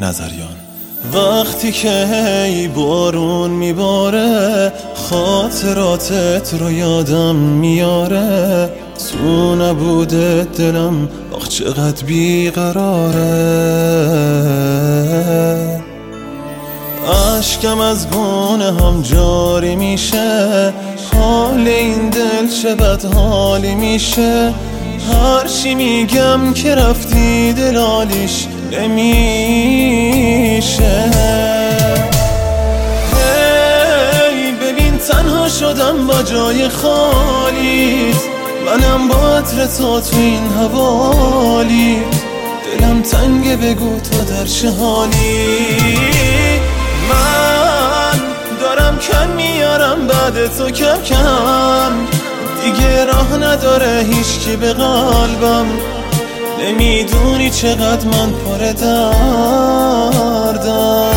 نظریان. وقتی که هی بارون میباره خاطراتت رو یادم میاره، تو نبوده دلم آخ چقدر بیقراره. عشقم از گونه هم جاری میشه، حال این دل چه بد حالی میشه. هر چی میگم که رفتی دلالیش نمیشه. هی ببین تنها شدم با جای خالیت، منم با عطر تو این حوالی. دلم تنگه بگو تو در چه حالی. من دارم کم میارم بعد تو کم کم، دیگه راه نداره هیچکی به قلبم. نمیدونی چقدر من پر دردم.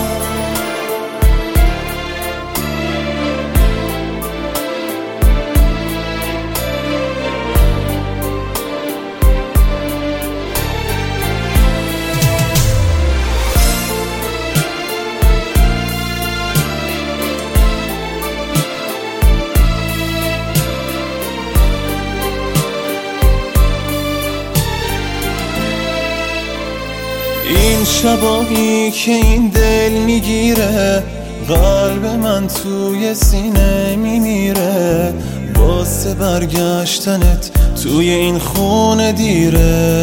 این شبایی که این دل میگیره، قلب من توی سینه میمیره. واسه برگشتنت توی این خونه دیره.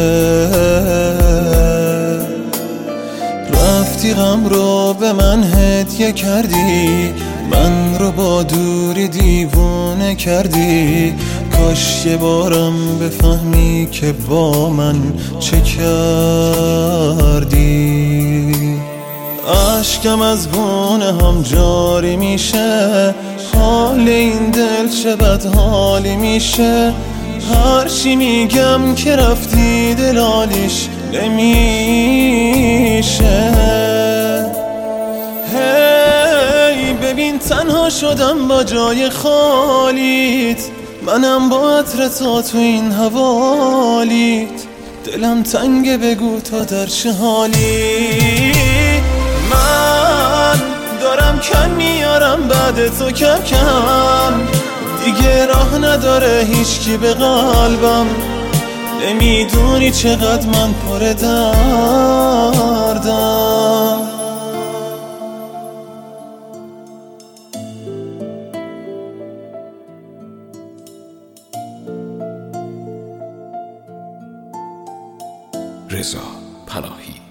رفتی غم رو به من هدیه کردی، من رو با دوری دیوونه کردی. کاش یه بارم بفهمی که با من چه کردی. عشقم از گونه هم جاری میشه، حال این دل چه بد حالی میشه. هر چی میگم که رفتی دلالیش نمیشه. هی ببین تنها شدم با جای خالیت، منم با عطر تو این حوالیت. دلم تنگه بگو تو در چه حالی. من دارم کم میارم بعد تو کم کم، دیگه راه نداره هیچکی به قلبم. نمیدونی چقدر من پر دردم. رضا پناهی.